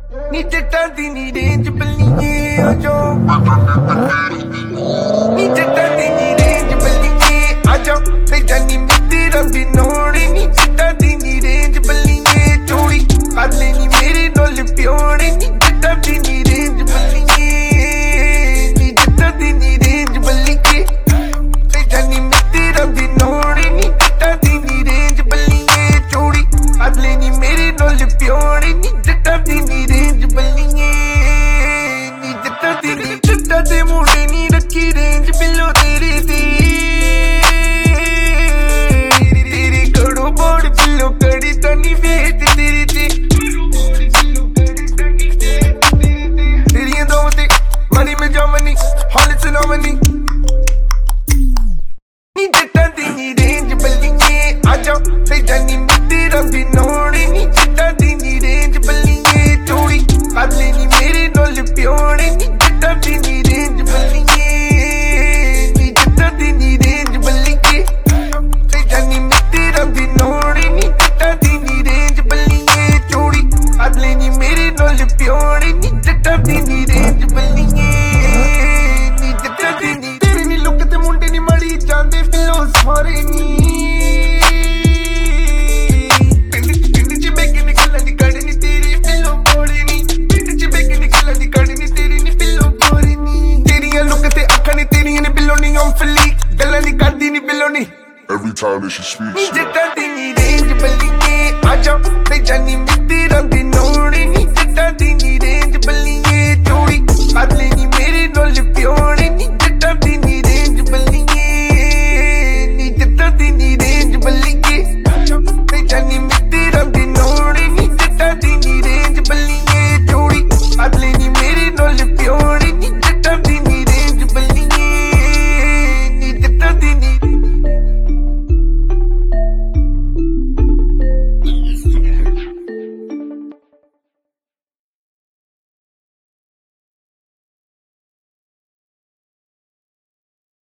ਨੀ ਜੱਟਾਂ ਦੀ ਨੀ ਰੇਂਜ ਬੱਲੀਏ ਆਜੋ ਨੀ ਜੱਟਾਂ ਦੀ ਨੀ ਰੇਂਜ ਬੱਲੀਏ ਆਜੋ ਤੇ ਜਾਨੀ ਮਿੱਟੀ ਰੰਗੀ ਨੋੜੀ ਨੀ ਜੱਟਾਂ ਦੀ ਨੀ ਰੇਂਜ ਬੱਲੀਏ ਚੋੜੀ ਕਰ ਲੈਨੀ ਮੇਰੇ ਨਾਲ ਪਿਓੜੀ ਨੀ ਜੱਟਾਂ ਦੀ ਨੀ ਰੇਂਜ ਬੱਲੀਏ ਨੀ ਜੱਟਾਂ ਦੀ ਨੀ ਰੇਂਜ ਬੱਲੀਏ ਤੇ ਜਾਨੀ ਮਿੱਟੀ ਰੰਗੀ ਨੋੜੀ ਨੀ ਜੱਟਾਂ ਦੀ ਨੀ ਰੇਂਜ ਬੱਲੀਏ ਚੋੜੀ ਕਰ ਲੈਨੀ ਮੇਰੇ ਨਾਲ ਪਿਓੜੀ ਨੀ ਜੱਟਾਂ ਦੀ ਨੀ ਰੇਂਜ ਬੱਲੀਏ ਨੀ ਜੱਟਾਂ ਦੀ ਨੀ ਜੱਟਾਂ ਦੇ ਮੁੰਡੇ ਨੀ ਰੱਖੀ ਰੇਂਜ ਬਿੱਲੋ ਤੇਰੇ ਦੀ ਤੇਰੇ ਕੋਲੋਂ ਬੋੜ ਬਿੱਲੋ ਕੜੀ ਤਾਂ ਨੀ ਵੇਚ ਤੇਰੇ ਤੇ ਤੇਰੀਆਂ ਦੋਵਾਂ ਤੇ ਮਨੀ ਮੈਂ ਜਾਵਨੀ ਹਾਲੇ ਸੁਣਾਵਨੀ ਨੀ ਜੱਟਾਂ ਦੀ ਨੀ ਰੇਂਜ ਬੱਲੀਏ ਆਜਾ ਤੇ ਜਾਨੀ ਮਿੱਟੀ ਰੰਗੀ ਨੋੜੀ ਨੀ ਜੱਟਾਂ ਦੀ ਨੀ ਰੇਂਜ ਬੱਲੀਏ ਚੋੜੀ ਕਰ ਲੈਨੀ ਮੇਰੇ ਨਾਲ ਪਿਓੜੀ ਨੀ ਜੱਟਾਂ ਦੀ ਨੀ ਰੇਂਜ ਬੱਲੀਏ ਨੀ ਜੱਟਾਂ ਦੀ ਨੀ ਰੇਂਜ ਬੱਲੀਏ ਤੇ ਜਾਨੀ ਮਿੱਟੀ ਰੰਗੀ ਨੋੜੀ ਨੀ ਜੱਟਾਂ ਦੀ ਨੀ ਰੇਂਜ ਬੱਲੀਏ ਚੋੜੀ ਕਰ ਲੈਨੀ ਮੇਰੇ ਨਾਲ ਪਿਓੜੀ ਨੀ ਜੱਟਾਂ ਦੀ ਨੀ ਰੇਂਜ ਬੱਲੀਏ ਨੀ ਜੱਟਾਂ ਦੀ ਨੀ ਤੇਰੇ ਨੀ ਲੁੱਕ ਤੇ ਮੁੰਡੇ ਨੀ ਮੜੀ ਜਾਂਦੇ ਬਿੱਲੋ ਸਾਰੇ ਨੀ ਪਿੰਡ ਚ ਬੈਠ ਕੇ ਗੱਲਾਂ ਦੀ ਕੜ ਨੀ ਤੇਰੀ ਬਿੱਲੋ ਬੋੜੀ ਨੀ ਪਿੰਡ ਚ ਬੈਠ ਕੇ ਗੱਲਾਂ ਦੀ ਕੜ ਨੀ ਤੇਰੀ ਨੀ ਬਿੱਲੋ ਬੋੜੀ ਨੀ ਤੇਰੀਆਂ ਲੁੱਕ ਤੇ ਅੱਖਾਂ ਨੀ ਤੇਰੀਆਂ ਨੀ ਬਿੱਲੋ ਨੀ ਓਮ ਫਲੀ ਗੱਲਾਂ ਨੀ ਕਰਦੀ ਨੀ ਬਿੱਲੋ ਨੀ Every time that she speaks,